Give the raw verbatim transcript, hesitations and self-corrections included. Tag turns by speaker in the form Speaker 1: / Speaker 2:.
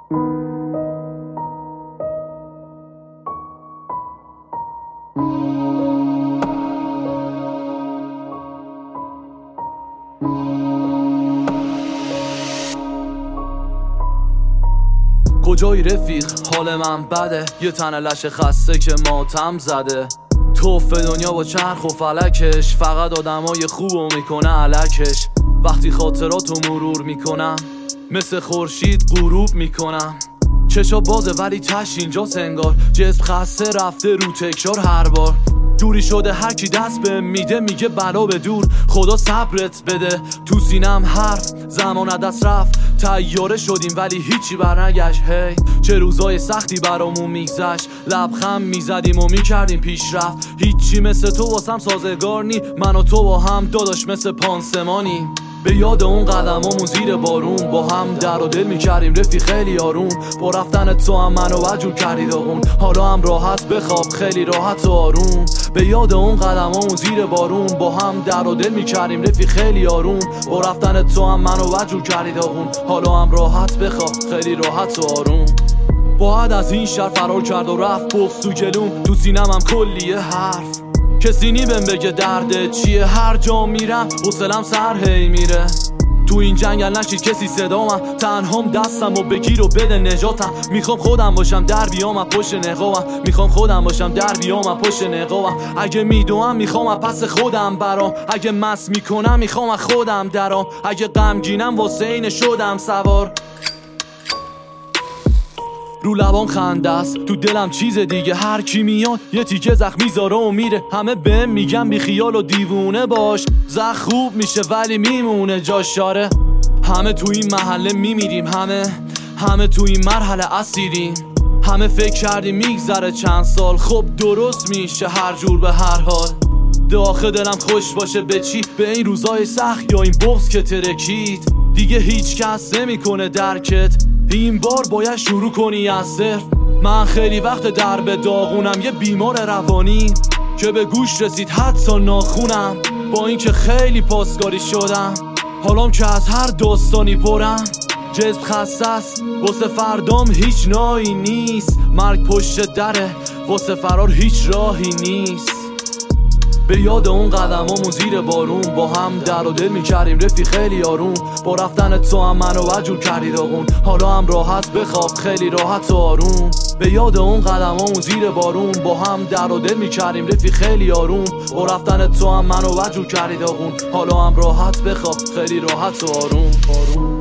Speaker 1: کجایی رفیق؟ حال من بده، یه تن لش خسته که ماتم زده. توف دنیا با چرخ و فلکش، فقط آدمای خوبو میکنه علکش. وقتی خاطراتو مرور میکنم، مثل خورشید غروب میکنم. چشا بازه ولی تش اینجاست انگار، جسم خسته رفته رو تکرار هر بار. جوری شده هر کی دست به میده میگه بلا به دور، خدا صبرت بده. تو سینم حرف زمان دست رفت، تیاره شدیم ولی هیچی برنگشت. هی چه روزای سختی برامون میگذشت، لبخند میزدیم و میکردیم پیشرفت. هیچی مثل تو واسم سازگار نی، من و تو با هم داداش مثل پانسمانی. به یاد اون قدمامون زیر بارون، با هم در و دل میکردیم رفیق خیلی آروم. با رفتن تو هم منو وجور کردی داغون، حالا هم راحت بخواب خیلی راحت و آروم. به یاد اون قدمامون زیر بارون، با هم در و دل میکردیم رفیق خیلی آروم. با رفتن تو هم منو وجور کردی داغون، حالا هم راحت بخواب خیلی راحت و آروم. باید از این شهر فرار کرد و رفت بغض تو گلوم، تو سینم هم کلیه حرف. کسی نی بهم بگه درد چیه، هر جا میرم حوصلم سر هی میره. تو این جنگل نشید کسی صدامم، تنهام دستم و بگیر و بده نجاتم. میخوام خودم باشم در بیام پشت نقابم، میخوام خودم باشم در بیام پشت نقابم. اگه میدوام میخوام پس خودم برام، اگه مس میکنم میخوام خودم درام. اگه غمگینم واسه این شدم سوار. رو لبام خنده است، تو دلم چیز دیگه. هر کی میاد یه تیکه زخم میذاره و میره. همه بهم میگن بی خیال و دیوونه باش، زخم خوب میشه ولی میمونه جاش. شاره همه تو این محله میمیریم، همه همه تو این مرحله اسیریم. همه فکر کردیم میگذره چند سال، خب درست میشه هر جور به هر حال. داخل دلم خوش باشه به چی؟ به این روزای سخت یا این بغض که ترکید. دیگه هیچ کس نمیکنه درکت، این بار باید شروع کنی از صفر. من خیلی وقت در به داغونم، یه بیمار روانی که به گوش رسید حتی ناخونم. با اینکه خیلی پاسکاری شدم، حالام که از هر داستانی پرم. جسم خسته است، واسه فردام هیچ نایی نیست. مرگ پشت دره، واسه فرار هیچ راهی نیست. به یاد اون قدمامون زیر بارون، با هم در و دل میکردیم رفیق خیلی آروم. با رفتن تو هم منو وجور کردی داغون، حالا هم راحت بخواب خیلی راحت و آروم. به یاد اون قدمامون زیر بارون، با هم در و دل میکردیم رفیق خیلی آروم. با رفتن تو هم منو وجور کردی داغون، حالا هم راحت بخواب خیلی راحت و آروم, آروم.